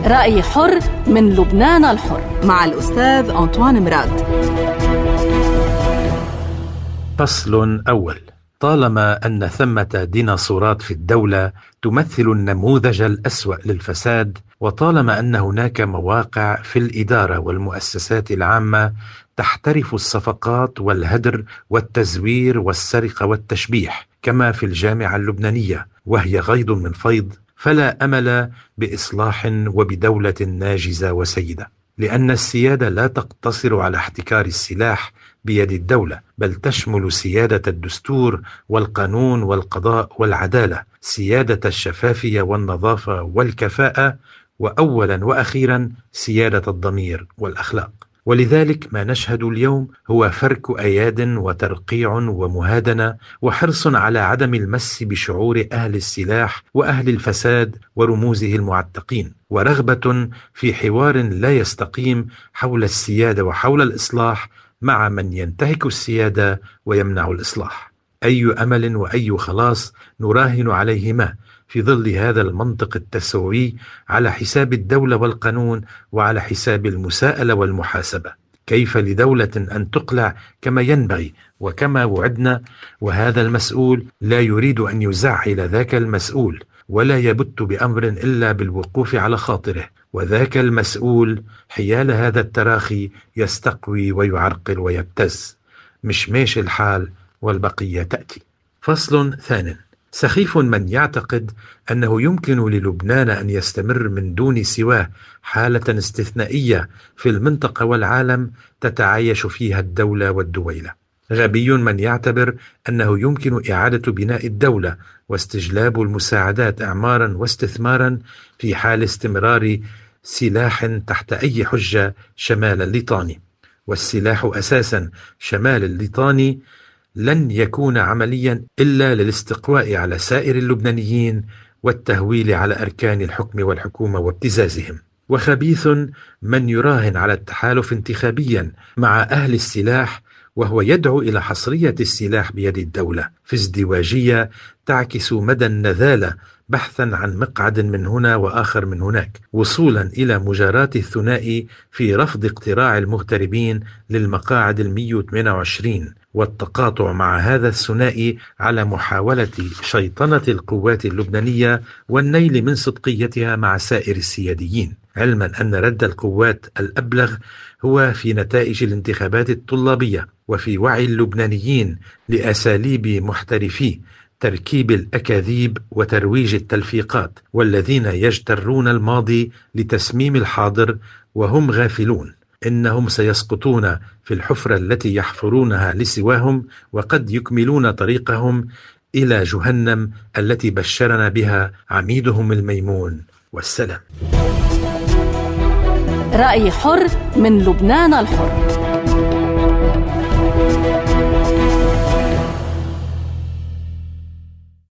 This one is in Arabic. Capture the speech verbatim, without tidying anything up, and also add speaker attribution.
Speaker 1: رأي حر من لبنان الحر
Speaker 2: مع الأستاذ أنطوان مراد.
Speaker 3: فصل أول. طالما أن ثمة ديناصورات في الدولة تمثل النموذج الأسوأ للفساد، وطالما أن هناك مواقع في الإدارة والمؤسسات العامة تحترف الصفقات والهدر والتزوير والسرقة والتشبيح كما في الجامعة اللبنانية وهي غيض من فيض، فلا أمل بإصلاح وبدولة ناجزة وسيدة، لأن السيادة لا تقتصر على احتكار السلاح بيد الدولة، بل تشمل سيادة الدستور والقانون والقضاء والعدالة، سيادة الشفافية والنظافة والكفاءة، وأولا وأخيرا سيادة الضمير والأخلاق. ولذلك ما نشهد اليوم هو فرك أياد وترقيع ومهادنة وحرص على عدم المس بشعور أهل السلاح وأهل الفساد ورموزه المعتقين، ورغبة في حوار لا يستقيم حول السيادة وحول الإصلاح مع من ينتهك السيادة ويمنع الإصلاح. أي أمل وأي خلاص نراهن عليهما في ظل هذا المنطق التسوي على حساب الدولة والقانون وعلى حساب المساءلة والمحاسبة؟ كيف لدولة أن تقلع كما ينبغي وكما وعدنا، وهذا المسؤول لا يريد أن يزعل ذاك المسؤول ولا يبت بأمر إلا بالوقوف على خاطره، وذاك المسؤول حيال هذا التراخي يستقوي ويعرقل ويبتز؟ مشماش الحال والبقية تأتي. فصل ثانٍ. سخيف من يعتقد أنه يمكن للبنان أن يستمر من دون سواه حالة استثنائية في المنطقة والعالم تتعايش فيها الدولة والدويلة. غبي من يعتبر أنه يمكن إعادة بناء الدولة واستجلاب المساعدات إعمارا واستثمارا في حال استمرار سلاح تحت أي حجة شمال الليطاني، والسلاح أساسا شمال الليطاني لن يكون عمليا إلا للاستقواء على سائر اللبنانيين والتهويل على أركان الحكم والحكومة وابتزازهم. وخبيث من يراهن على التحالف انتخابيا مع أهل السلاح وهو يدعو إلى حصرية السلاح بيد الدولة في ازدواجية تعكس مدى النذالة، بحثا عن مقعد من هنا وآخر من هناك، وصولا إلى مجاراة الثنائي في رفض اقتراع المغتربين للمقاعد المئة وثمانية وعشرين، والتقاطع مع هذا الثنائي على محاولة شيطنة القوات اللبنانية والنيل من صدقيتها مع سائر السياديين، علما أن رد القوات الأبلغ هو في نتائج الانتخابات الطلابية وفي وعي اللبنانيين لأساليب محترفي تركيب الأكاذيب وترويج التلفيقات، والذين يجترون الماضي لتسميم الحاضر وهم غافلون إنهم سيسقطون في الحفرة التي يحفرونها لسواهم، وقد يكملون طريقهم إلى جهنم التي بشرنا بها عميدهم الميمون. والسلام.
Speaker 1: رأي حر من لبنان الحر.